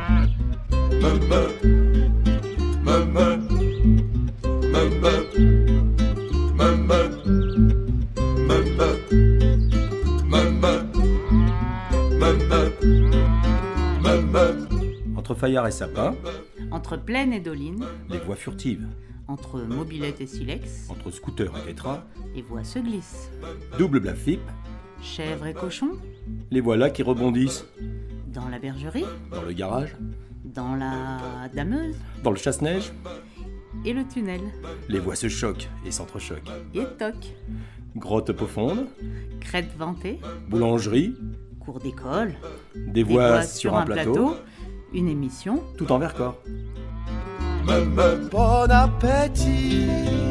Entre Fayard et Sapin, entre Plaine et Doline, les voix furtives. entre Mobilette et Silex, Entre Scooter et Tétra, les voix se glissent. double blafip, Chèvre et cochon, les voilà qui rebondissent. dans la bergerie, Dans le garage, dans la dameuse dans le chasse-neige, et le tunnel. les voix se choquent et s'entrechoquent. Et toc, Grotte profonde, crête vantée, boulangerie, cours d'école, des des voix sur un plateau, une émission. tout en Vercors. Bon appétit.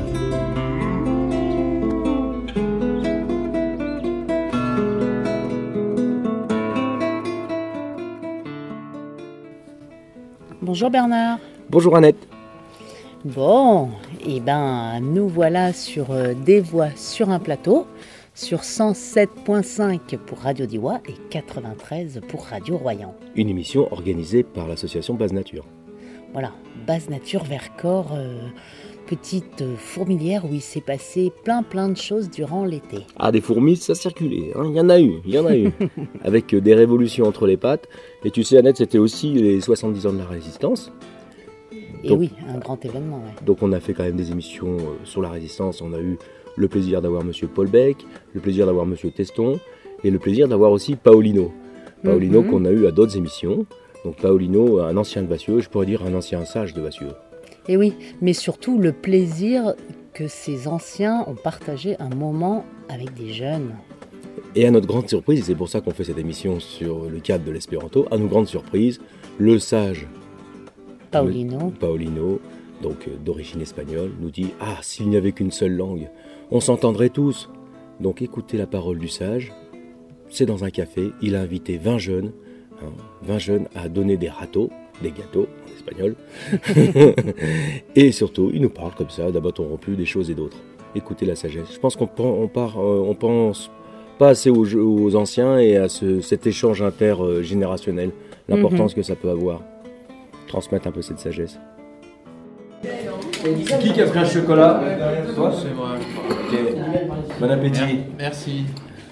Bonjour Bernard. Bonjour Annette. Bon, et ben nous voilà sur des voix sur un plateau, sur 107.5 pour Radio Diois et 93 pour Radio Royan. Une émission organisée par l'association Base Nature. Voilà, Base Nature Vercors, petite fourmilière où il s'est passé plein de choses durant l'été. Ah, des fourmis, ça circulait, hein. Il y en a eu. Avec des révolutions entre les pattes. Et tu sais Annette, c'était aussi les 70 ans de la Résistance. Et Donc- oui, un grand événement, ouais. Donc on a fait quand même des émissions sur la Résistance. On a eu le plaisir d'avoir Monsieur Paul Beck, le plaisir d'avoir Monsieur Teston, et le plaisir d'avoir aussi Paolino. Paolino qu'on a eu à d'autres émissions. Donc Paolino, un ancien de Vassieux, je pourrais dire un ancien sage de Vassieux. Et oui, mais surtout le plaisir que ces anciens ont partagé un moment avec des jeunes. Et à notre grande surprise, et c'est pour ça qu'on fait cette émission sur le cadre de l'espéranto, à nos grandes surprises, le sage Paolino, donc d'origine espagnole, nous dit « Ah, s'il n'y avait qu'une seule langue, on s'entendrait tous !» Donc écoutez la parole du sage, c'est dans un café, il a invité 20 jeunes, 20 jeunes à donner des râteaux, des gâteaux en espagnol, et surtout, il nous parle comme ça, d'un bâton rompu, des choses et d'autres. Écoutez la sagesse. Je pense qu'on pense pas assez aux anciens et à cet échange intergénérationnel, l'importance que ça peut avoir. Transmettre un peu cette sagesse. Qui a pris un chocolat? Toi? C'est moi. Ok. Bon appétit. Merci.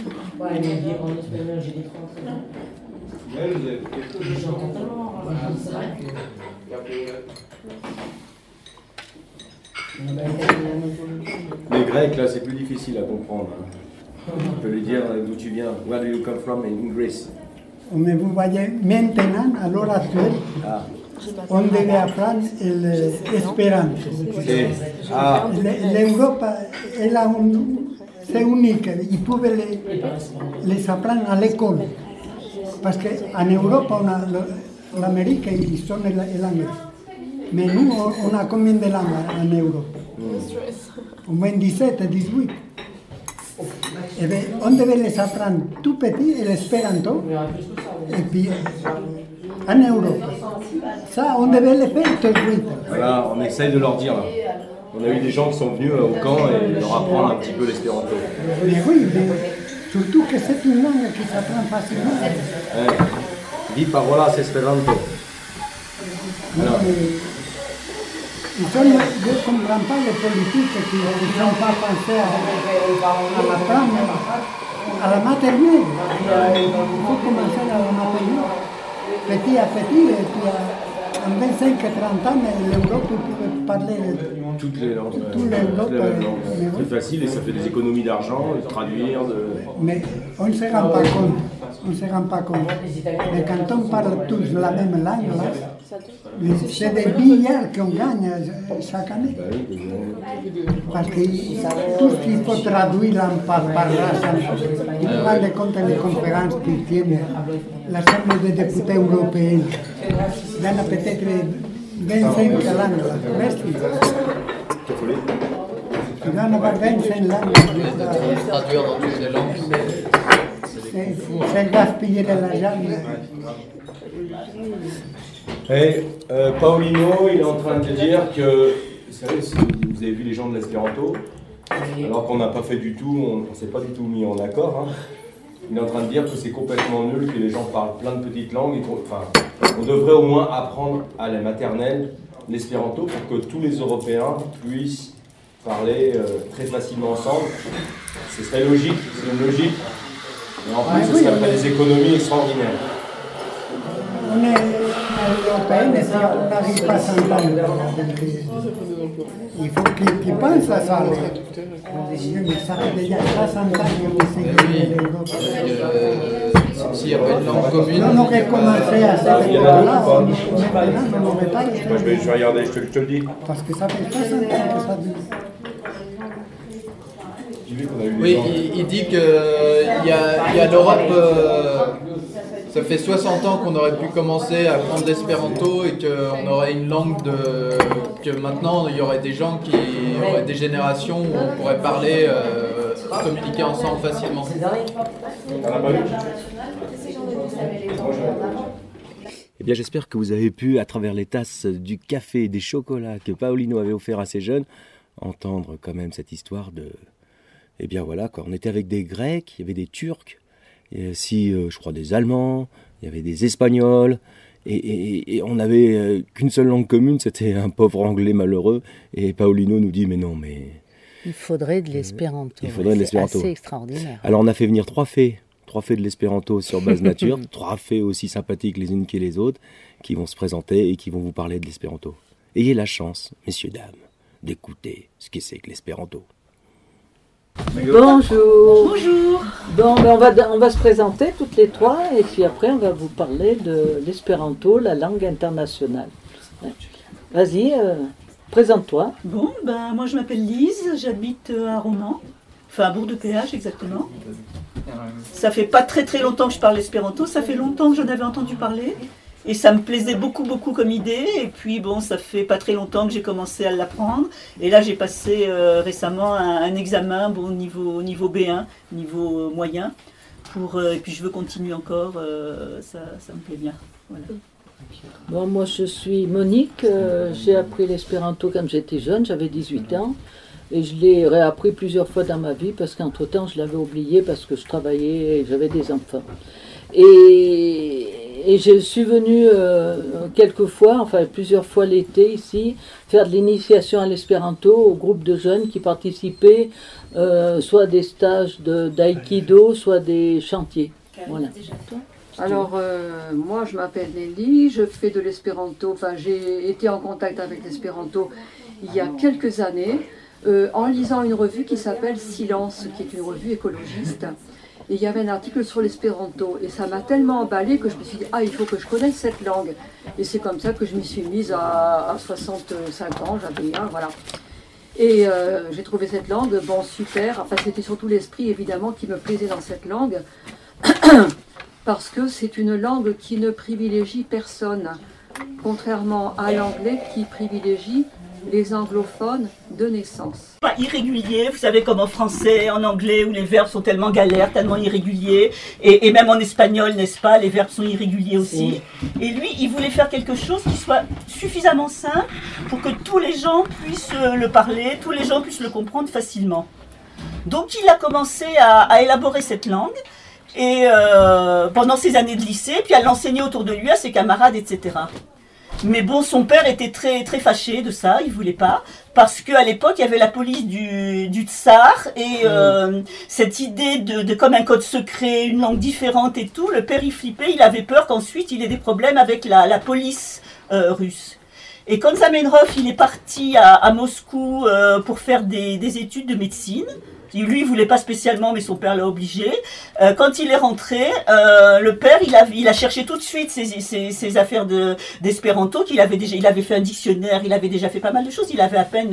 Les Grecs, là, c'est plus difficile à comprendre. Tu peux lui dire d'où tu viens. Where do you come from in Greece? Mais vous voyez, maintenant, à l'heure actuelle, on devait apprendre l'espéranto. L'Europe, c'est unique. Ils pouvaient les apprendre à l'école. Parce qu'en Europe, on a l'Amérique, ils sont l'anglais. Mais nous, on a combien de langues en Europe? Au moins 17, 18. Et bien, on devait les apprendre tout petit, l'espéranto, et puis en Europe. Ça, on devait le faire tout de suite. Voilà, on essaye de leur dire. Là. On a eu des gens qui sont venus au camp et leur apprendre un petit peu l'espéranto. Mais oui, mais surtout que c'est une langue qui s'apprend facilement. Ouais. Dis parolas esperanto. Alors. Je ne comprends pas les politiques qui ne sont pas pensés à l'apprendre à la maternelle. Il faut commencer à la maternelle, petit à petit, et puis en 25-30 ans, l'Europe peut parler Toutes les langues. toutes les langues. C'est facile et ça fait des économies d'argent, de traduire. Mais on ne se rend pas compte. On ne se rend pas compte. Mais quand on parle tous la même langue, là, c'est des milliards qu'on gagne chaque année. Parce que tout ce qu'il faut traduire par race, vous vous rendez compte des conférences qu'ils tiennent, l'Assemblée des députés européens. Il y en a peut-être 25 langues. Merci. Il y en a 25 langues. Traduire dans toutes les langues. C'est gaspiller de l'argent. Et Paolino, il est en train de dire que, vous savez, si vous avez vu les gens de l'espéranto, alors qu'on n'a pas fait du tout, on ne s'est pas du tout mis en accord. Hein. il est en train de dire que c'est complètement nul, que les gens parlent plein de petites langues, et on devrait au moins apprendre à la maternelle l'espéranto pour que tous les Européens puissent parler très facilement ensemble. Ce serait logique, c'est une logique. Et en plus, ce serait des économies extraordinaires. On est européen et on n'arrive pas à s'entendre. Il faut qu'ils pensent à ça. Mais ça fait déjà 60 ans qu'on essaie de s'il y avait une langue commune. on aurait commencé à cette époque-là, maintenant on n'aurait pas les Moi, je vais regarder, je te le dis. parce que ça fait 60 ans que ça dure. Oui, il dit qu'il y a l'Europe, ça fait 60 ans qu'on aurait pu commencer à apprendre l'espéranto et qu'on aurait une langue que maintenant il y aurait des gens qui auraient des générations où on pourrait parler, communiquer ensemble facilement. Eh bien, j'espère que vous avez pu, à travers les tasses du café et des chocolats que Paolino avait offert à ses jeunes, entendre quand même cette histoire de... Eh bien voilà, quoi. On était avec des Grecs, il y avait des Turcs, il y avait aussi, je crois, des Allemands, il y avait des Espagnols, et on n'avait qu'une seule langue commune, c'était un pauvre Anglais malheureux, et Paolino nous dit, mais non, mais... Il faudrait de l'espéranto. Il faudrait de l'espéranto. C'est assez extraordinaire. Alors on a fait venir 3 fées de l'espéranto sur base nature, 3 fées aussi sympathiques les unes que les autres, qui vont se présenter et qui vont vous parler de l'espéranto. Ayez la chance, messieurs, dames, d'écouter ce que c'est que l'espéranto. Bonjour. Bonjour. Bon, ben on va se présenter toutes les trois et puis après on va vous parler de l'espéranto, la langue internationale. Vas-y, présente-toi. Bon, ben moi je m'appelle Lise, j'habite à Romans, enfin à Bourg-de-Péage exactement. Ça fait pas très très longtemps que je parle l'espéranto, ça fait longtemps que j'en avais entendu parler. Et ça me plaisait beaucoup comme idée. Et puis bon, ça fait pas très longtemps que j'ai commencé à l'apprendre. Et là, j'ai passé récemment un examen bon, niveau B1, niveau moyen. Et puis je veux continuer encore, ça me plaît bien. Voilà. Bon, moi je suis Monique, j'ai appris l'espéranto quand j'étais jeune, j'avais 18 ans. Et je l'ai réappris plusieurs fois dans ma vie parce qu'entre-temps je l'avais oublié parce que je travaillais et j'avais des enfants. Et je suis venue plusieurs fois l'été ici, faire de l'initiation à l'espéranto au groupe de jeunes qui participaient, soit des stages d'aïkido, soit des chantiers. Voilà. Alors, moi je m'appelle Nelly, je fais de l'espéranto, j'ai été en contact avec l'espéranto il y a quelques années, en lisant une revue qui s'appelle Silence, qui est une revue écologiste. Et il y avait un article sur l'espéranto et ça m'a tellement emballé que je me suis dit « Ah, il faut que je connaisse cette langue ». Et c'est comme ça que je m'y suis mise à 65 ans, j'avais un, voilà. Et j'ai trouvé cette langue, bon, super. Enfin, c'était surtout l'esprit, évidemment, qui me plaisait dans cette langue. Parce que c'est une langue qui ne privilégie personne. Contrairement à l'anglais qui privilégie les anglophones de naissance. Pas irrégulier, vous savez comme en français, en anglais où les verbes sont tellement galères, tellement irréguliers, et même en espagnol, n'est-ce pas, les verbes sont irréguliers aussi. Et lui, il voulait faire quelque chose qui soit suffisamment simple pour que tous les gens puissent le parler, tous les gens puissent le comprendre facilement. Donc il a commencé à élaborer cette langue, et pendant ses années de lycée, puis à l'enseigner autour de lui, à ses camarades, etc. Mais bon, son père était très, très fâché de ça, il voulait pas, parce qu'à l'époque, il y avait la police du tsar, et cette idée de comme un code secret, une langue différente et tout, le père il flippait, il avait peur qu'ensuite il ait des problèmes avec la police russe. Et quand Zamenhof, il est parti à Moscou pour faire des études de médecine. Lui, il voulait pas spécialement, mais son père l'a obligé. Quand il est rentré, le père, il a cherché tout de suite ses affaires d'espéranto qu'il avait déjà. Il avait fait un dictionnaire, il avait déjà fait pas mal de choses. Il avait à peine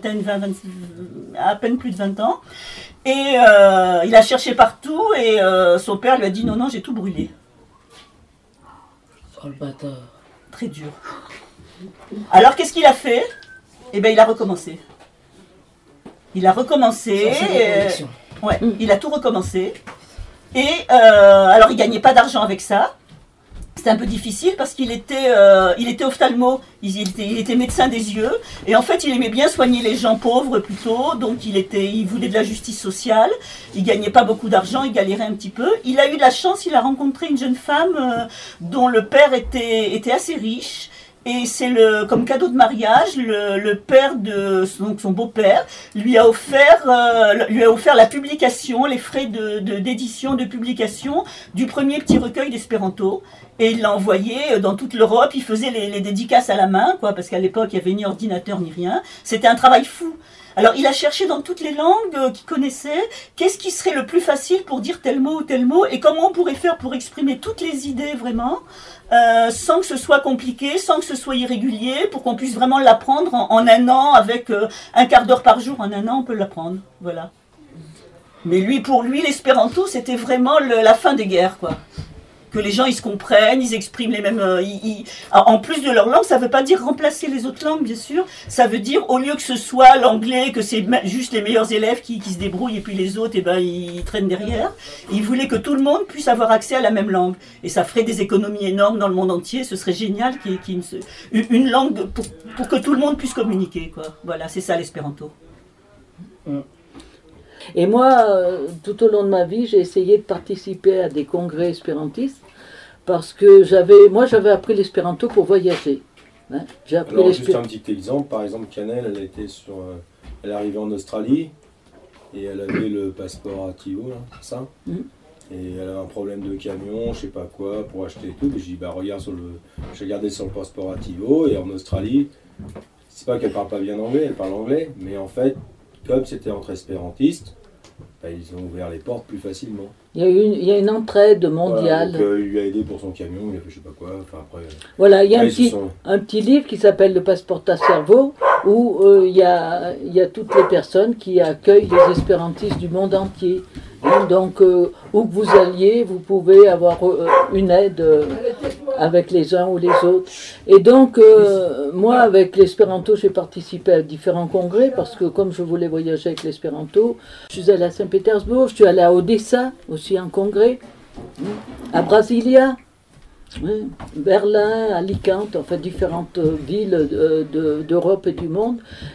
à peine plus de 20 ans. Et il a cherché partout et son père lui a dit non, j'ai tout brûlé. Oh le bâtard. Très dur. Alors qu'est-ce qu'il a fait ? Eh bien, il a recommencé. Il a recommencé, il a tout recommencé. Et alors il gagnait pas d'argent avec ça. C'était un peu difficile parce qu'il était ophtalmo, il était médecin des yeux, et en fait il aimait bien soigner les gens pauvres plutôt, donc il voulait de la justice sociale, il gagnait pas beaucoup d'argent, il galérait un petit peu. Il a eu de la chance, il a rencontré une jeune femme dont le père était assez riche, et c'est comme cadeau de mariage, le père donc son beau-père lui a offert la publication, les frais d'édition, de publication du premier petit recueil d'espéranto. Et il l'a envoyé dans toute l'Europe, il faisait les dédicaces à la main, quoi, parce qu'à l'époque, il n'y avait ni ordinateur ni rien. C'était un travail fou. Alors, il a cherché dans toutes les langues qu'il connaissait, qu'est-ce qui serait le plus facile pour dire tel mot ou tel mot, et comment on pourrait faire pour exprimer toutes les idées, vraiment, sans que ce soit compliqué, sans que ce soit irrégulier, pour qu'on puisse vraiment l'apprendre en un an, avec un quart d'heure par jour. En un an, on peut l'apprendre, voilà. Mais pour lui, l'espéranto, c'était vraiment la fin des guerres, quoi. Que les gens ils se comprennent, ils expriment les mêmes. En plus de leur langue, ça ne veut pas dire remplacer les autres langues, bien sûr. Ça veut dire, au lieu que ce soit l'anglais, que c'est juste les meilleurs élèves qui se débrouillent et puis les autres, ils traînent derrière. Il voulait que tout le monde puisse avoir accès à la même langue. Et ça ferait des économies énormes dans le monde entier. Ce serait génial qu'il y ait une langue pour que tout le monde puisse communiquer, quoi. Voilà, c'est ça l'espéranto. Et moi, tout au long de ma vie, j'ai essayé de participer à des congrès espérantistes parce que j'avais appris l'espéranto pour voyager. Hein. J'ai appris Alors, juste un petit exemple. Par exemple, Canel, elle est arrivée en Australie et elle avait le passeport Ativo, là, c'est ça. Et elle avait un problème de camion, je sais pas quoi, pour acheter tout. Et j'ai dit, regarde j'ai regardé sur le passeport Ativo, et en Australie, c'est pas qu'elle parle pas bien anglais, elle parle anglais, mais en fait, comme c'était entre espérantistes, ils ont ouvert les portes plus facilement. Il y a une entraide mondiale. Voilà, donc, il lui a aidé pour son camion, il a fait je sais pas quoi. Enfin, après, voilà, il y a un petit livre qui s'appelle Le passeport à cerveau, où il y a toutes les personnes qui accueillent les espérantistes du monde entier. Donc, où que vous alliez, vous pouvez avoir une aide avec les uns ou les autres. Et donc, moi, avec l'espéranto, j'ai participé à différents congrès, parce que comme je voulais voyager avec l'espéranto, je suis allée à Saint-Pétersbourg, je suis allée à Odessa, aussi un congrès, à Brasilia, Berlin, Alicante, enfin différentes villes d'Europe et du monde.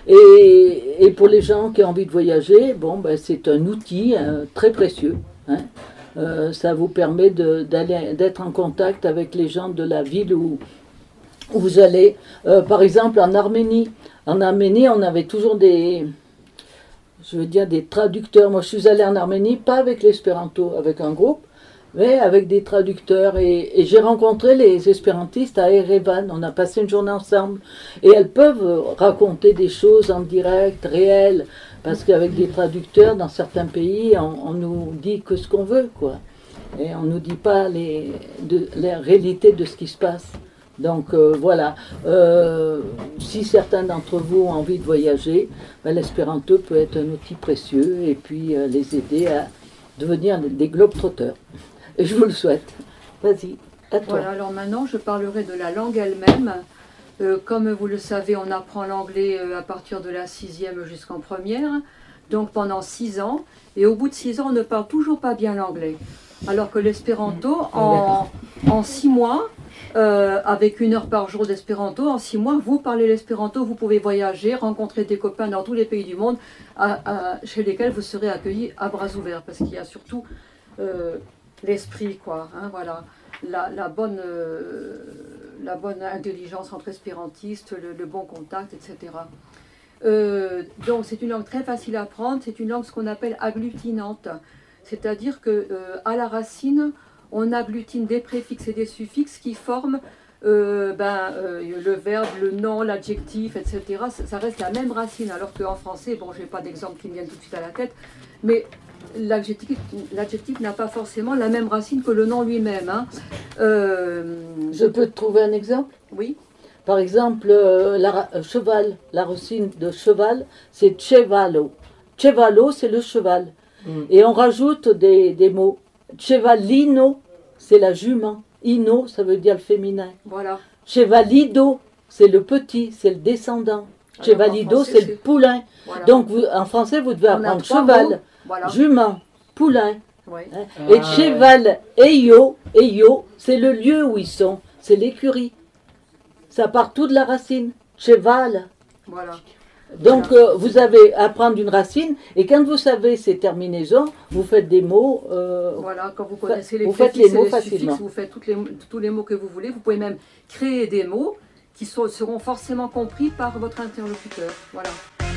Et pour les gens qui ont envie de voyager, c'est un outil très précieux. Hein. Ça vous permet d'être en contact avec les gens de la ville où vous allez. Par exemple, en Arménie. En Arménie, on avait toujours des traducteurs. Moi, je suis allée en Arménie, pas avec l'espéranto, avec un groupe, mais avec des traducteurs. Et j'ai rencontré les espérantistes à Erevan. On a passé une journée ensemble. Et elles peuvent raconter des choses en direct, réelles. Parce qu'avec des traducteurs, dans certains pays, on nous dit que ce qu'on veut, quoi. Et on ne nous dit pas la réalité de ce qui se passe. Donc voilà. Si certains d'entre vous ont envie de voyager, l'espéranto peut être un outil précieux et puis les aider à devenir des globetrotters. Et je vous le souhaite. Vas-y, à toi. Voilà, alors maintenant je parlerai de la langue elle-même. Comme vous le savez, on apprend l'anglais à partir de la 6e jusqu'en première, donc pendant 6 ans. Et au bout de 6 ans, on ne parle toujours pas bien l'anglais. Alors que l'espéranto, en 6 mois, avec 1 heure par jour d'espéranto, en 6 mois, vous parlez l'espéranto, vous pouvez voyager, rencontrer des copains dans tous les pays du monde, chez lesquels vous serez accueillis à bras ouverts, parce qu'il y a surtout l'esprit, quoi. Hein, voilà, la bonne intelligence entre espérantistes, le bon contact, etc. Donc c'est une langue très facile à apprendre, c'est une langue ce qu'on appelle agglutinante, c'est-à-dire que à la racine, on agglutine des préfixes et des suffixes qui forment le verbe, le nom, l'adjectif, etc. Ça reste la même racine, alors qu'en français, je n'ai pas d'exemple qui me vienne tout de suite à la tête, mais l'adjectif n'a pas forcément la même racine que le nom lui-même. Hein. Je peux te trouver un exemple ? Oui. Par exemple, cheval, la racine de cheval, c'est chevalo. Chevalo, c'est le cheval. Et on rajoute des mots. Chevalino, c'est la jument. Ino, ça veut dire le féminin. Voilà. Chevalido, c'est le petit, c'est le descendant. Alors, Chevalido, c'est le poulain. Voilà. Donc, en français, vous devez apprendre cheval, voilà. Jument, poulain, Ouais. Hein. Et cheval, eyo, c'est le lieu où ils sont, c'est l'écurie. Ça part tout de la racine. Cheval. Voilà. Donc vous avez à prendre une racine et quand vous savez ces terminaisons, vous faites des mots. Voilà, quand vous connaissez les vous faites préfixes les mots et les facilement. suffixes, vous faites tous les mots que vous voulez. Vous pouvez même créer des mots qui seront forcément compris par votre interlocuteur. Voilà.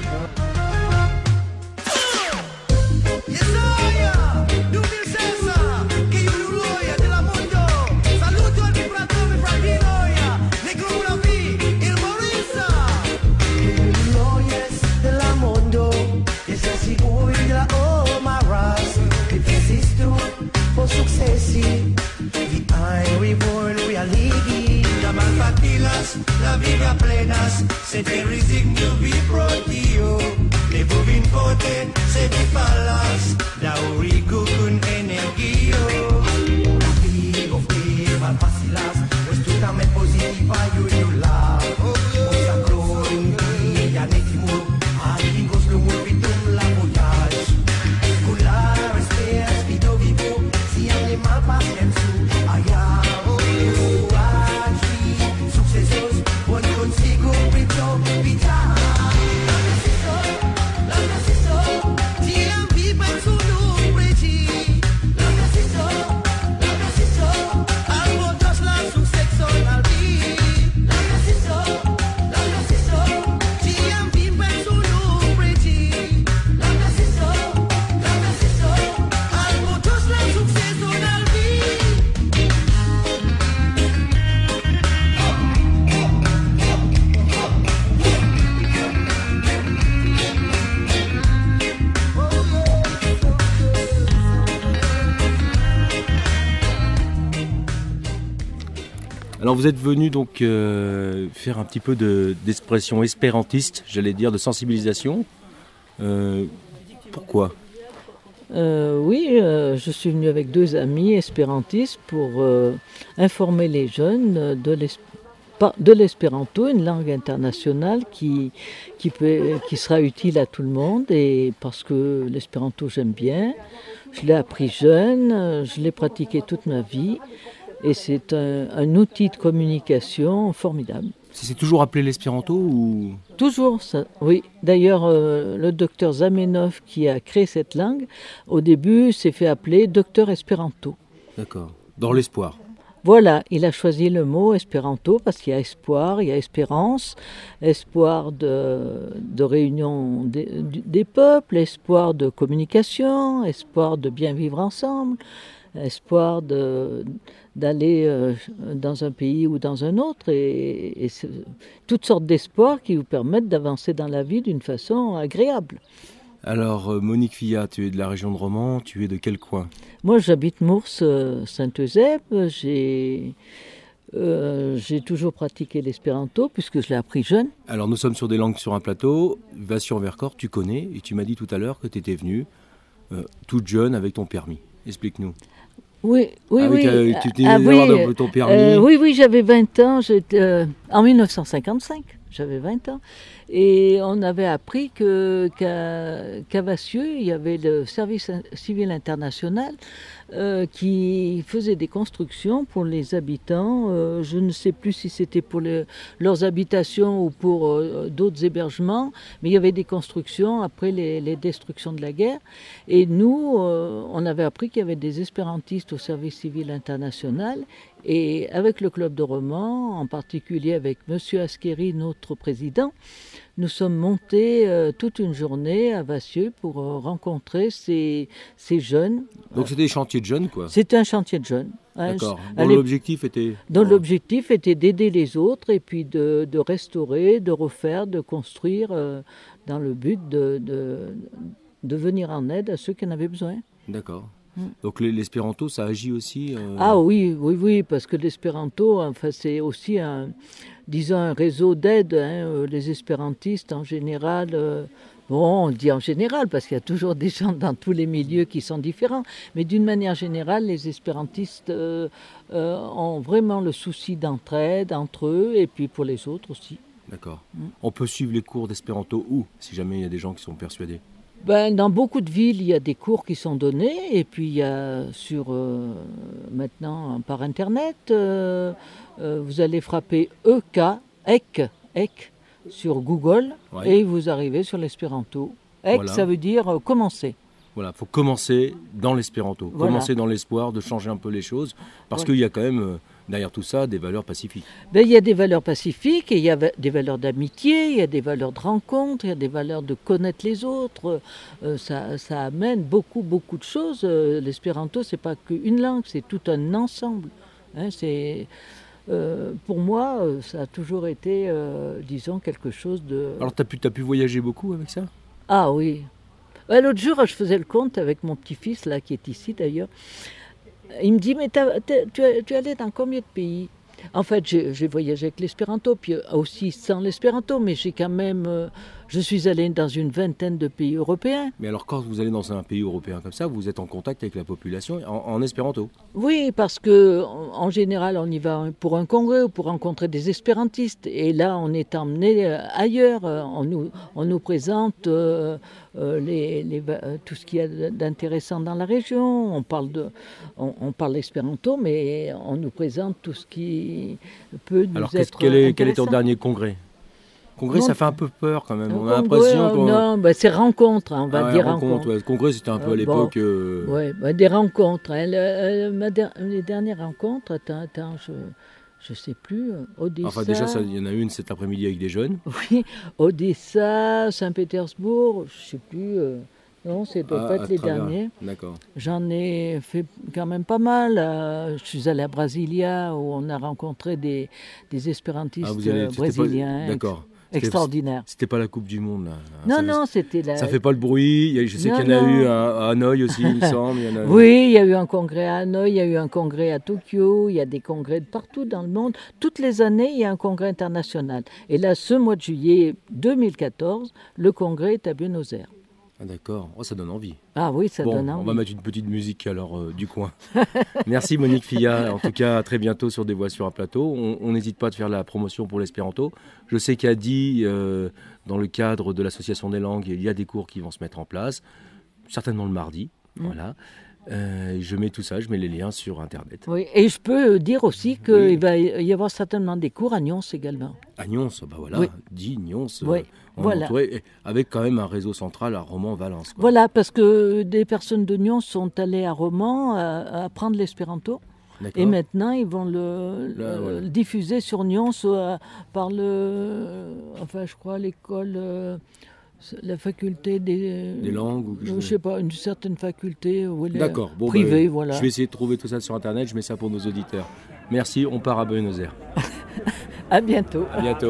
La vida plenas, se te resigno vi protio, le bovin pote, se te palas, da urigo con energio. La vivo mal facilas, pues tú también positiva y la. Osa cron, ya netimo, alingos lo mulvitum la voyage. Cular, esperas, vito vivo, si ande mal pasen su allá. Consigo brito vital. La necesito, tiam viva su nombre ti. La necesito, algo dos la su sexo al vi. La necesito, tiam viva su nombre ti. La necesito, algo dos la su sexo al vi. Alors vous êtes venu donc faire un petit peu d'expression espérantiste, j'allais dire, de sensibilisation. Pourquoi ? Oui, je suis venue avec 2 amis espérantistes pour informer les jeunes de l'espéranto, une langue internationale qui sera utile à tout le monde, et parce que l'espéranto j'aime bien, je l'ai appris jeune, je l'ai pratiqué toute ma vie. Et c'est un outil de communication formidable. C'est toujours appelé l'espéranto ou... Toujours, ça, oui. D'ailleurs, le docteur Zamenhof qui a créé cette langue, au début, s'est fait appeler docteur espéranto. D'accord, dans l'espoir. Voilà, il a choisi le mot espéranto parce qu'il y a espoir, il y a espérance, espoir de réunion des peuples, espoir de communication, espoir de bien vivre ensemble, espoir d'aller dans un pays ou dans un autre, et toutes sortes d'espoirs qui vous permettent d'avancer dans la vie d'une façon agréable. Alors Monique Fillat, tu es de la région de Romans, tu es de quel coin ? Moi j'habite Mours, Saint-Eusèbe, j'ai toujours pratiqué l'espéranto puisque je l'ai appris jeune. Alors nous sommes sur des langues sur un plateau, Vassieux-en-Vercors, tu connais, et tu m'as dit tout à l'heure que tu étais venue toute jeune avec ton permis. Explique-nous. Oui. Tu t'es d'avoir ton permis. Oui, j'avais 20 ans, en 1955, j'avais 20 ans. Et on avait appris qu'à Vassieux, il y avait le service civil international qui faisait des constructions pour les habitants. Je ne sais plus si c'était pour leurs habitations ou pour d'autres hébergements, mais il y avait des constructions après les destructions de la guerre. Et nous, on avait appris qu'il y avait des espérantistes au service civil international. Et avec le club de Romans, en particulier avec Monsieur Asqueri, notre président, nous sommes montés toute une journée à Vassieux pour rencontrer ces jeunes. Donc c'était des chantiers de jeunes, quoi. C'était un chantier de jeunes. D'accord. Dont l'objectif était... L'objectif était d'aider les autres et puis de restaurer, de refaire, de construire dans le but de venir en aide à ceux qui en avaient besoin. D'accord. Donc l'espéranto, ça agit aussi Ah oui, parce que l'espéranto, enfin, c'est aussi un réseau d'aide. Les espérantistes, en général, on dit en général, parce qu'il y a toujours des gens dans tous les milieux qui sont différents, mais d'une manière générale, les espérantistes ont vraiment le souci d'entraide entre eux, et puis pour les autres aussi. D'accord. On peut suivre les cours d'espéranto où, si jamais il y a des gens qui sont persuadés ? Dans beaucoup de villes, il y a des cours qui sont donnés, et puis il y a maintenant par Internet, vous allez frapper EK, sur Google, et vous arrivez sur l'espéranto. Ça veut dire commencer. Voilà, il faut commencer dans l'espéranto, commencer dans l'espoir de changer un peu les choses, parce qu'il y a quand même, derrière tout ça, des valeurs pacifiques. Il y a des valeurs pacifiques, et il y a des valeurs d'amitié, il y a des valeurs de rencontre, il y a des valeurs de connaître les autres. Ça amène beaucoup de choses. L'espéranto, c'est pas qu'une langue, c'est tout un ensemble. Pour moi, ça a toujours été, disons, quelque chose de... Alors, t'as pu voyager beaucoup avec ça ? Ah oui. L'autre jour, je faisais le compte avec mon petit-fils, là, qui est ici d'ailleurs. Il me dit, mais tu es allé dans combien de pays ? En fait, j'ai voyagé avec l'espéranto, puis aussi sans l'espéranto, mais j'ai quand même... je suis allé dans une vingtaine de pays européens. Mais alors, quand vous allez dans un pays européen comme ça, vous êtes en contact avec la population en espéranto ? Oui, parce que en général, on y va pour un congrès ou pour rencontrer des espérantistes. Et là, on est emmené ailleurs. On nous présente tout ce qu'il y a d'intéressant dans la région. On parle espéranto, mais on nous présente tout ce qui peut nous être intéressant. Alors, quel est ton dernier congrès ? Congrès, ça fait un peu peur quand même. On a l'impression qu'on... Non, c'est rencontres, on va dire rencontres. Ouais. Congrès, c'était un peu à l'époque... Oui, des rencontres. Les dernières rencontres, attends, je ne sais plus, Odessa... Enfin déjà, il y en a une cet après-midi avec des jeunes. Oui, Odessa, Saint-Pétersbourg, je ne sais plus... Non, ça doit pas être les derniers. D'accord. J'en ai fait quand même pas mal. Je suis allé à Brasilia, où on a rencontré des espérantistes brésiliens. D'accord. Extraordinaire. C'était pas la Coupe du Monde, là. Non, c'était la... Ça fait pas le bruit. Je sais qu'il y en a eu à Hanoï aussi, il me semble. Oui, il y a eu un congrès à Hanoï, il y a eu un congrès à Tokyo, il y a des congrès de partout dans le monde. Toutes les années, il y a un congrès international. Et là, ce mois de juillet 2014, le congrès est à Buenos Aires. Ah d'accord, ça donne envie. Ah oui, ça donne envie. On va mettre une petite musique alors du coin. Merci Monique Filla, en tout cas à très bientôt sur Des Voix sur un plateau. On n'hésite pas à faire la promotion pour l'espéranto. Je sais qu'à Die, dans le cadre de l'Association des langues, il y a des cours qui vont se mettre en place, certainement le mardi. Voilà. Je mets tout ça, je mets les liens sur Internet. Oui, et je peux dire aussi qu'il va y avoir certainement des cours à Nyons également. À Nyons, voilà, oui. Die, Nyons, oui. Voilà. Avec quand même un réseau central à Romans-Valence. Voilà, parce que des personnes de Nyons sont allées à Romans à apprendre l'espéranto. D'accord. Et maintenant, ils vont le diffuser sur Nyons par je crois, l'école... la faculté des langues ou je ne sais pas, une certaine faculté D'accord. Privée, voilà. Je vais essayer de trouver tout ça sur Internet, je mets ça pour nos auditeurs. Merci, on part à Buenos Aires. À bientôt. À bientôt.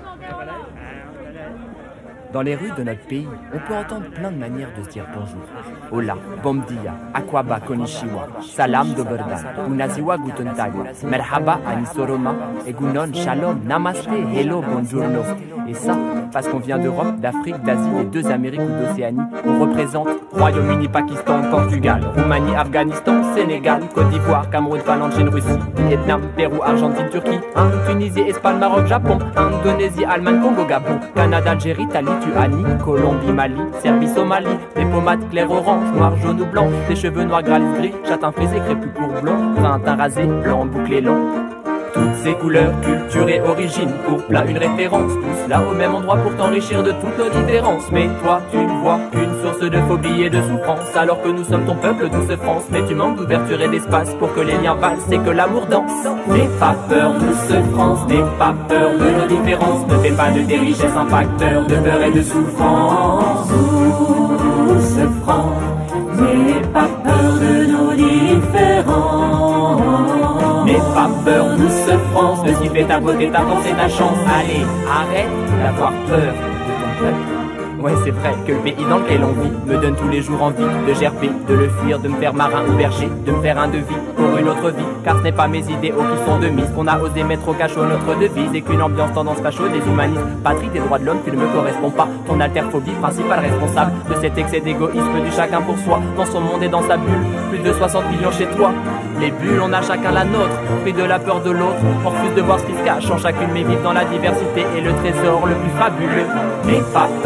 Dans les rues de notre pays, on peut entendre plein de manières de se dire bonjour. Hola, bom dia, akwaba, konnichiwa, salam doberdan, unaziwa guten tag, merhaba, anisoroma, egunon, shalom, namaste, hello, bonjourno. Et ça, parce qu'on vient d'Europe, d'Afrique, d'Asie, des deux Amériques ou d'Océanie. On représente Royaume-Uni, Pakistan, Portugal, Roumanie, Afghanistan, Sénégal, Côte d'Ivoire, Cameroun, Finlande, Chine, Russie, Vietnam, Pérou, Argentine, Turquie, Tunisie, Espagne, Maroc, Japon, Indonésie, Allemagne, Congo, Gabon, Canada, Algérie, Italie, Lituanie, Colombie, Mali, Serbie, Somalie, des pommades claires orange, noir, jaune ou blanc, des cheveux noirs, gris, gris, châtain frisé, crépuscule blond, teint rasé, blanc, bouclé long. Toutes ces couleurs, culture et origine, pour plat une référence, tous là au même endroit pour t'enrichir de toutes nos différences. Mais toi, tu ne vois qu'une source de phobie et de souffrance, alors que nous sommes ton peuple, douce France. Mais tu manques d'ouverture et d'espace pour que les liens valsent et que l'amour danse. N'aie pas peur, douce France, n'aie pas peur de nos différences. Ne fais pas de tes richesses un facteur de peur et de souffrance. Douce France, n'aie pas peur de nos différences. N'aie pas peur, douce France, ne s'y fais ta beauté, ta force et ta chance. Allez, arrête d'avoir peur de ton peuple. Ouais, c'est vrai que le pays dans lequel on vit me donne tous les jours envie de gerber, de le fuir, de me faire marin ou berger, de me faire un devis pour une autre vie. Car ce n'est pas mes idéaux qui sont de mise, qu'on a osé mettre au cachot notre devise, et qu'une ambiance tendance facho déshumanise. Patrie des droits de l'homme, tu ne me corresponds pas. Ton alterphobie, principal responsable de cet excès d'égoïsme du chacun pour soi, dans son monde et dans sa bulle. Plus de 60 millions chez toi. Les bulles, on a chacun la nôtre, pris de la peur de l'autre. On refuse de voir ce qui se cache en chacune, mais vivre dans la diversité est le trésor le plus fabuleux. N'aie pas peur, douce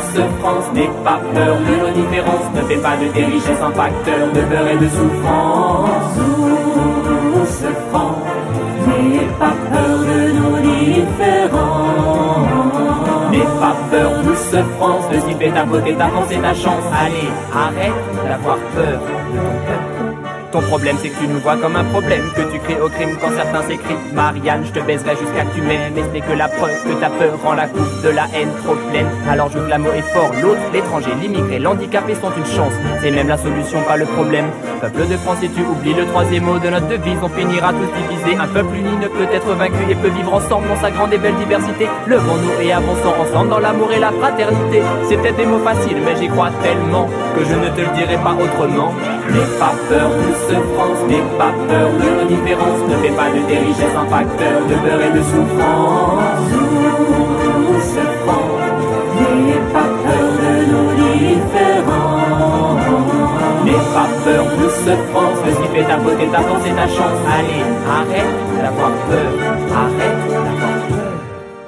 douce France. N'aie pas peur de nos différences, ne fais pas de tes richesses un facteur de peur et de souffrance. Douce France, n'aie pas peur de nos différences. N'aie pas peur, douce France, ne s'y fait ta beauté, ta force et ta chance. Allez, arrête d'avoir peur de ton peuple. Ton problème c'est que tu nous vois comme un problème, que tu cries au crime quand certains s'écrient Marianne, je te baiserai jusqu'à que tu m'aimes. Et ce n'est que la preuve que ta peur rend la coupe de la haine trop pleine. Alors je clame haut et fort, l'autre, l'étranger, l'immigré, l'handicapé sont une chance. C'est même la solution, pas le problème. Peuple de France, si tu oublies le troisième mot de notre devise, on finira tous divisés. Un peuple uni ne peut être vaincu et peut vivre ensemble dans sa grande et belle diversité. Levons-nous et avançons ensemble dans l'amour et la fraternité. C'est peut-être des mots faciles, mais j'y crois tellement que je ne te le dirai pas autrement. N'aie pas peur, douce France, n'aie pas peur de nos différences, ne fais pas de tes richesses un facteur de peur et de souffrance. Douce France, n'aie pas peur de nos différences. N'aie pas peur, douce France, ne s'y fait ta beauté, ta force et ta chance. Allez, arrête d'avoir peur, arrête d'avoir peur.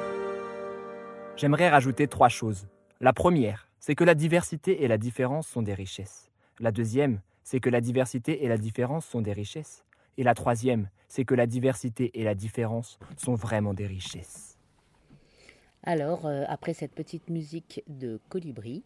J'aimerais rajouter 3 choses. La première, c'est que la diversité et la différence sont des richesses. La deuxième, c'est que la diversité et la différence sont des richesses. Et la troisième, c'est que la diversité et la différence sont vraiment des richesses. Alors, après cette petite musique de Colibri,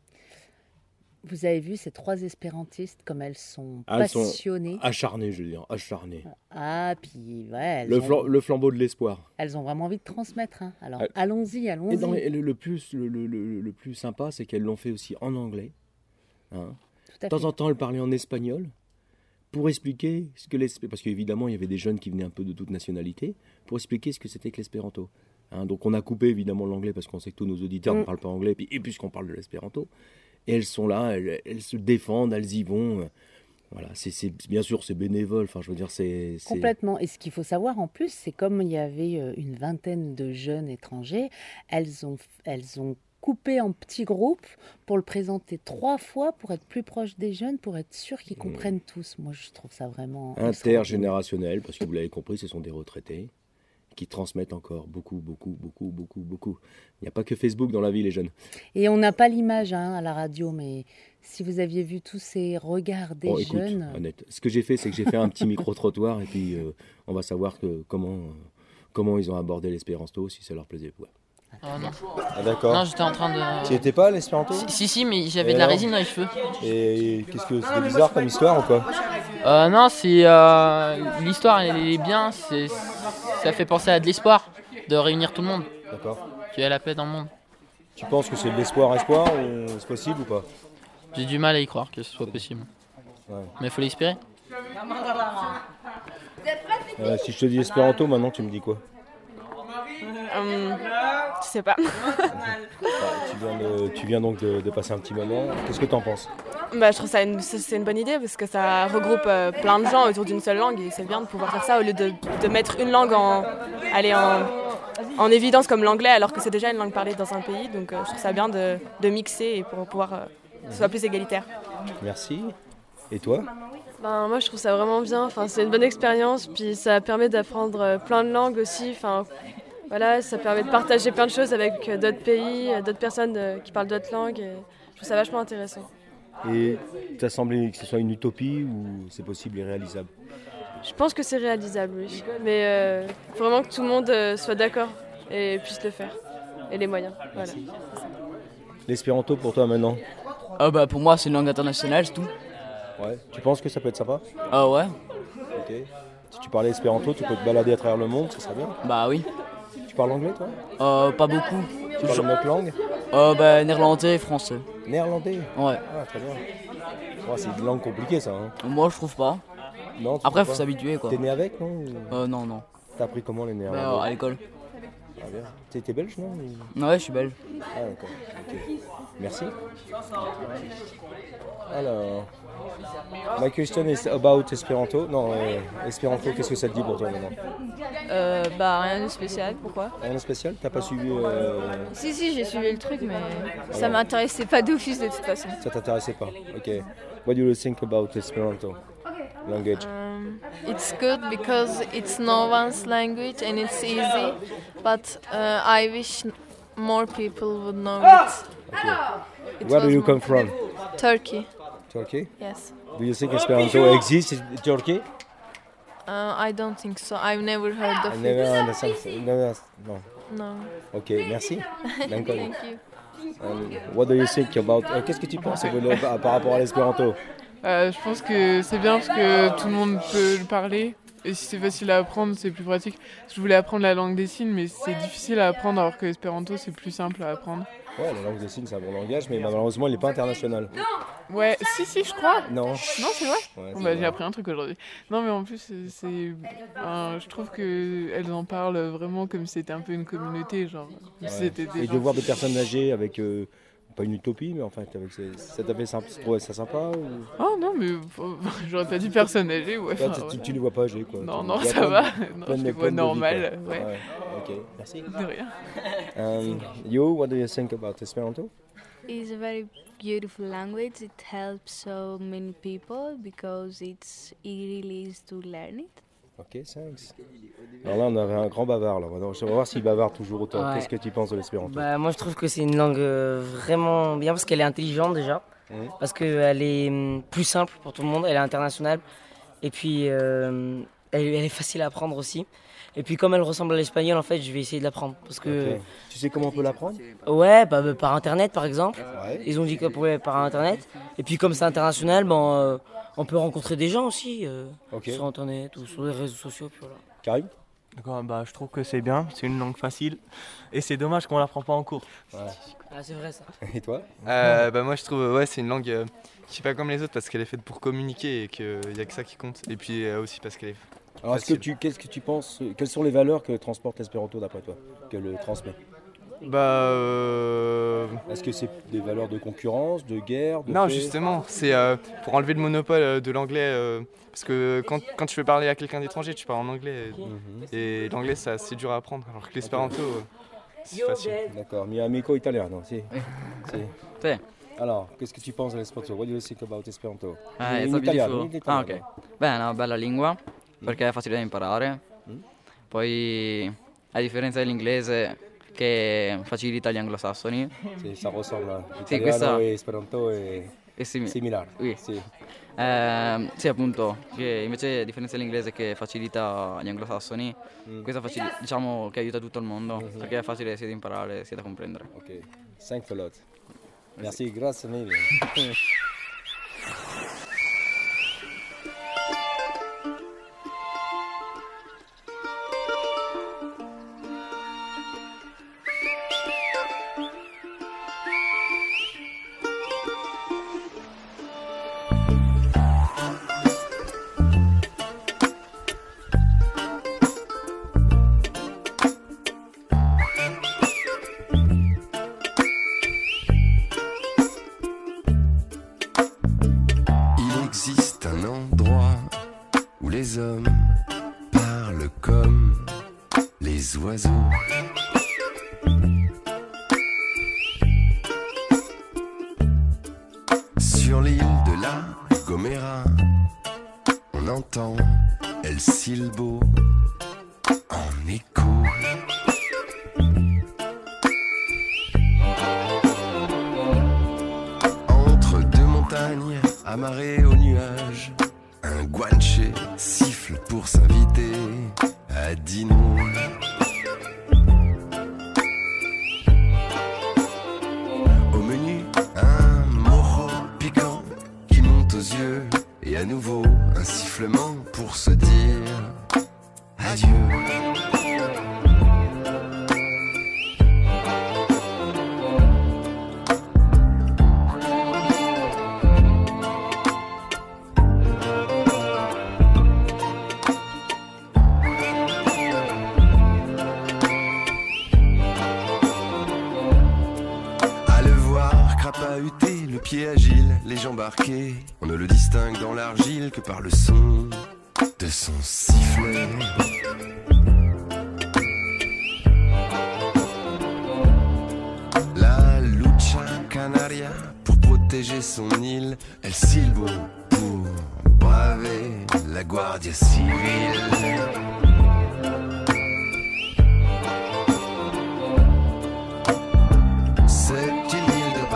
vous avez vu ces 3 espérantistes comme elles sont passionnées. Acharnées, je veux dire, acharnées. Ah, puis ouais. Le flambeau de l'espoir. Elles ont vraiment envie de transmettre. Hein. Alors, allons-y. Et le plus sympa, c'est qu'elles l'ont fait aussi en anglais. Hein. De temps en temps, elle parlait en espagnol pour expliquer ce que l'espéranto... Parce qu'évidemment, il y avait des jeunes qui venaient un peu de toute nationalité, pour expliquer ce que c'était que l'espéranto. Hein, donc on a coupé évidemment l'anglais parce qu'on sait que tous nos auditeurs ne parlent pas anglais, et puisqu'on parle de l'espéranto. Et elles sont là, elles se défendent, elles y vont. Voilà, bien sûr, c'est bénévole. Enfin, je veux dire, c'est... Complètement. Et ce qu'il faut savoir en plus, c'est comme il y avait une vingtaine de jeunes étrangers, elles ont coupé en petits groupes pour le présenter 3 fois, pour être plus proche des jeunes, pour être sûr qu'ils comprennent tous. Moi, je trouve ça vraiment... intergénérationnel, parce que vous l'avez compris, ce sont des retraités qui transmettent encore beaucoup. Il n'y a pas que Facebook dans la vie, les jeunes. Et on n'a pas l'image à la radio, mais si vous aviez vu tous ces regards des jeunes... Écoute, Annette, ce que j'ai fait, c'est que j'ai fait un petit micro-trottoir, et puis on va savoir comment ils ont abordé l'espéranto, si ça leur plaisait. Ouais. Non. Ah d'accord. Non, j'étais en train de... Tu étais pas à l'espéranto ? Si, mais j'avais de la résine dans les cheveux. Et qu'est-ce que c'était bizarre comme histoire ou quoi ? Non, c'est l'histoire, elle est bien. Ça fait penser à de l'espoir, de réunir tout le monde. D'accord. Qu'il y a la paix dans le monde. Tu penses que c'est de l'espoir ou c'est possible ou pas ? J'ai du mal à y croire que ce soit possible. Ouais. Mais il faut l'espérer. Si je te dis espéranto, maintenant tu me dis quoi ? Je sais pas. Tu viens donc de passer un petit moment. Qu'est-ce que tu en penses ? Je trouve ça c'est une bonne idée parce que ça regroupe plein de gens autour d'une seule langue et c'est bien de pouvoir faire ça au lieu de mettre une langue en évidence comme l'anglais alors que c'est déjà une langue parlée dans un pays. Donc je trouve ça bien de mixer et pour pouvoir que ce soit plus égalitaire. Merci. Et toi ? Moi je trouve ça vraiment bien. C'est une bonne expérience puis ça permet d'apprendre plein de langues aussi. Voilà, ça permet de partager plein de choses avec d'autres pays, d'autres personnes qui parlent d'autres langues. Et je trouve ça vachement intéressant. Et t'as semblé que ce soit une utopie ou c'est possible et réalisable ? Je pense que c'est réalisable, oui. Mais il faut vraiment que tout le monde soit d'accord et puisse le faire. Et les moyens, voilà. L'espéranto pour toi maintenant ? Pour moi, c'est une langue internationale, c'est tout. Ouais. Tu penses que ça peut être sympa ? Ah ouais. Ok. Si tu parlais espéranto, tu peux te balader à travers le monde, ça serait bien ? Bah oui. Tu parles anglais, toi ? Pas beaucoup. Tu parles une autre langue ? Néerlandais et français. Néerlandais ? Ouais. Ah, très bien. C'est une langue compliquée, ça. Hein. Moi, je trouve pas. Non, après, faut s'habituer, quoi. T'es né avec, non ? Non. T'as appris comment les néerlandais ? À l'école. Ah bien. T'es belge, non ? Ouais, je suis belge. Ah d'accord. Ok. Merci. Alors, my question is about Esperanto. Non, Esperanto, qu'est-ce que ça te dit pour toi maintenant ? Rien de spécial, pourquoi ? Rien de spécial ? T'as pas suivi Si, j'ai suivi le truc, mais ça m'intéressait pas d'office de toute façon. Ça t'intéressait pas ? Ok. What do you think about Esperanto language? It's good because it's no one's language and it's easy, but I wish more people would know it. Okay. Where do you come from? Turkey. Turkey? Yes. Do you think Esperanto exists in Turkey? I don't think so. I've never heard of I it. never understand. No. No. Ok, merci. D'accord. Thank you. What do you think about... Qu'est-ce que tu penses par rapport à l'espéranto? Je pense que c'est bien parce que tout le monde peut le parler. Et si c'est facile à apprendre, c'est plus pratique. Je voulais apprendre la langue des signes, mais c'est difficile à apprendre alors que l'espéranto, c'est plus simple à apprendre. Ouais, la langue des signes, c'est un bon langage, mais malheureusement, il n'est pas international. Ouais, si, je crois. Non, c'est vrai. Ouais, bon, j'ai appris un truc aujourd'hui. Non, mais en plus, je trouve qu'elles en parlent vraiment comme si c'était un peu une communauté. Genre. Ouais. C'était Et de voir des personnes âgées avec... pas une utopie, mais enfin, ça t'a fait trouver ça sympa ou... Oh non, mais j'aurais pas dit personne âgée. Ouais, tu ne les vois pas âgés, quoi. Non, ça va. Non, je les vois normal. Ouais. Ok, merci. De rien. You, what do you think about Esperanto? It's a very beautiful language. It helps so many people because it's really easy to learn it. Ok, thanks. Alors là, on avait un grand bavard. Là. On va voir s'il bavarde toujours autant. Ouais. Qu'est-ce que tu penses de l'espéranto? Moi, je trouve que c'est une langue vraiment bien parce qu'elle est intelligente déjà. Parce qu'elle est plus simple pour tout le monde, elle est internationale. Et puis, elle est facile à apprendre aussi. Et puis, comme elle ressemble à l'espagnol, en fait, je vais essayer de l'apprendre. Parce que... Okay. Tu sais comment on peut l'apprendre? Ouais, par Internet, par exemple. Ouais. Ils ont dit qu'on pouvait par Internet. Et puis, comme c'est international, on peut rencontrer des gens aussi sur Internet ou sur les réseaux sociaux. Puis voilà. Karim? D'accord, je trouve que c'est bien, c'est une langue facile. Et c'est dommage qu'on ne l'apprend pas en cours. Ouais. Ah, c'est vrai ça. Et toi? Moi je trouve c'est une langue je sais pas comme les autres parce qu'elle est faite pour communiquer et qu'il n'y a que ça qui compte. Et puis aussi parce qu'elle est Alors qu'est-ce que tu penses, quelles sont les valeurs que transporte l'espéranto d'après toi, qu'elle transmet? Est-ce que c'est des valeurs de concurrence, de guerre, Non, justement, c'est pour enlever le monopole de l'anglais. Parce que quand tu veux parler à quelqu'un d'étranger, tu parles en anglais. Et l'anglais, c'est assez dur à apprendre. Alors que l'espéranto, c'est facile. D'accord, mi amico italiano, si. Sì. Alors, qu'est-ce que tu penses de l'espéranto? What do you think about Esperanto? It's italiano, beautiful. Ok. Beh, è una bella lingua perché è facile da imparare. Poi, a differenza dell'inglese, che facilita gli anglosassoni. Sì, ça ressemble. Sì, Italiano e Esperanto è similare. Oui. Sì. Sì, appunto, che invece a differenza dell'inglese che facilita gli anglosassoni, questa diciamo che aiuta tutto il mondo, perché è facile sia da imparare sia da comprendere. Ok, thanks a lot. Merci, grazie mille. Les hommes parlent comme les oiseaux. Sur l'île de la Gomera, on entend El Silbo en écho. Entre deux montagnes amarrées aux nuages, un guanché siffle pour s'inviter à dîner. Au menu, un mojo piquant qui monte aux yeux. Et à nouveau, un sifflement pour se dire adieu. Le pied agile, les jambes arquées, on ne le distingue dans l'argile que par le son de son sifflet. La lucha canaria pour protéger son île, El Silbo pour braver la Guardia Civile. C'est une île de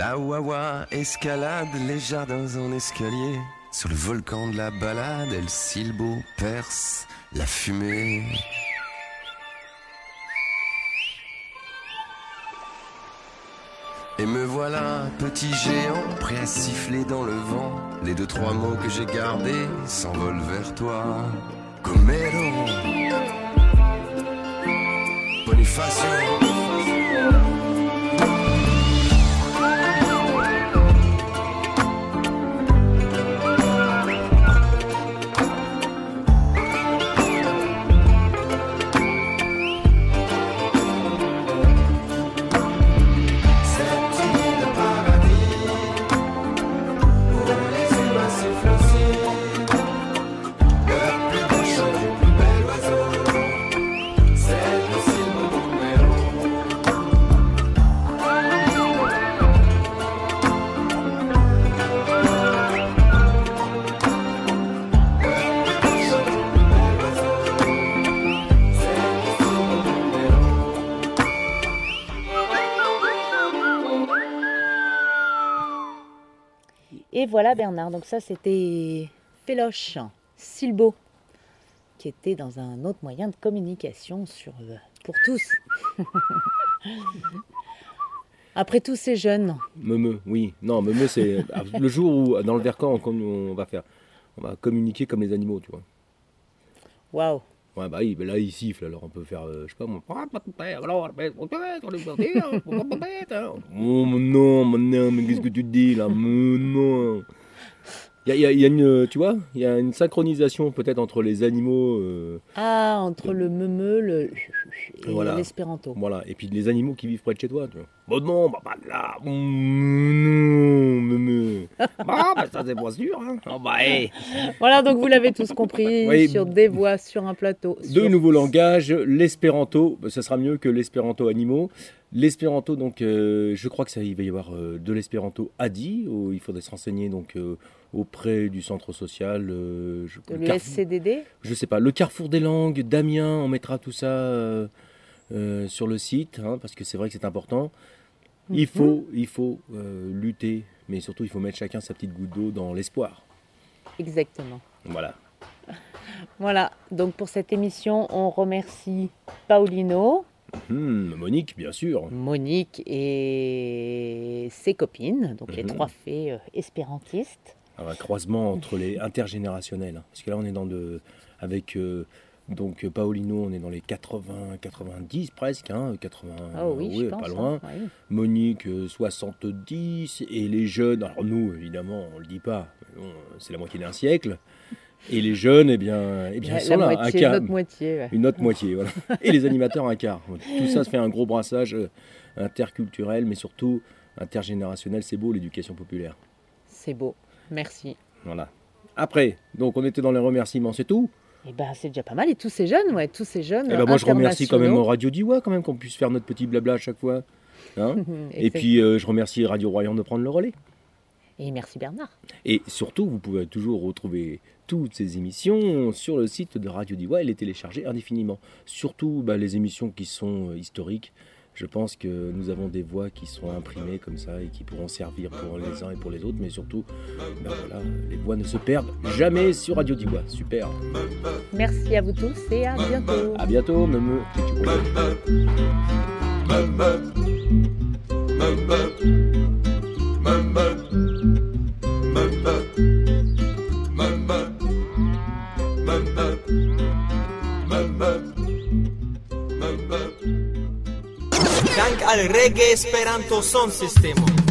La Wawa escalade les jardins en escalier. Sur le volcan de la balade, El Silbo perce la fumée. Et me voilà, petit géant, prêt à siffler dans le vent. Les 2-3 mots que j'ai gardés s'envolent vers toi. Comero, Bonifacio. Et voilà Bernard, donc ça c'était Féloche, Silbo, qui était dans un autre moyen de communication pour tous. Après tous ces jeunes. Meumeu, oui. Non, meumeu c'est le jour où dans le Vercors on va communiquer comme les animaux, tu vois. Waouh. Ouais, bah oui, mais là il siffle, alors on peut faire, je sais pas moi. Oh non, mais qu'est-ce que tu te dis là? Non. Il y a une, tu vois, il y a une synchronisation peut-être entre les animaux. Entre le meumeu et voilà. l'espéranto. Voilà, et puis les animaux qui vivent près de chez toi, tu vois. Bon non, bah pas là. Non, meumeu. Bah ça c'est pas sûr, hein. Oh, bah, hey. Voilà, donc vous l'avez tous compris, oui. Sur des voix, sur un plateau. Deux nouveaux langages, l'espéranto, ça sera mieux que l'espéranto animaux. L'espéranto, donc, je crois il va y avoir de l'espéranto Adi, où il faudrait se renseigner donc auprès du centre social. De l'SCDD. Je sais pas, le Carrefour des langues d'Amiens, on mettra tout ça sur le site, hein, parce que c'est vrai que c'est important. Il faut lutter, mais surtout il faut mettre chacun sa petite goutte d'eau dans l'espoir. Exactement. Voilà. Voilà, donc pour cette émission, on remercie Paolino. Monique, bien sûr. Monique et ses copines, donc les 3 fées espérantistes. Alors, un croisement entre les intergénérationnels, parce que là on est avec donc Paolino, on est dans les 90 presque, hein, 80, je pense, pas loin. Hein, oui. Monique 70 et les jeunes, alors nous évidemment on le dit pas, c'est la moitié d'un siècle. Et les jeunes, eh bien ils sont là, un quart, une autre moitié, voilà. Et les animateurs, un quart. Tout ça se fait un gros brassage interculturel, mais surtout intergénérationnel. C'est beau, l'éducation populaire. C'est beau, merci. Voilà. Après, donc on était dans les remerciements, c'est tout. Eh ben c'est déjà pas mal. Et tous ces jeunes, Eh ben moi je remercie quand même Radio Diois, quand même, qu'on puisse faire notre petit blabla à chaque fois. Hein. Et puis je remercie Radio Royan de prendre le relais. Et merci Bernard. Et surtout, vous pouvez toujours retrouver toutes ces émissions sur le site de Radio Diois et les télécharger indéfiniment. Surtout les émissions qui sont historiques. Je pense que nous avons des voix qui sont imprimées comme ça et qui pourront servir pour les uns et pour les autres. Mais surtout, voilà, les voix ne se perdent jamais sur Radio Diois. Super. Merci à vous tous et à bientôt. À bientôt, Meumeu. Dank al Reggae Esperanto Sound System.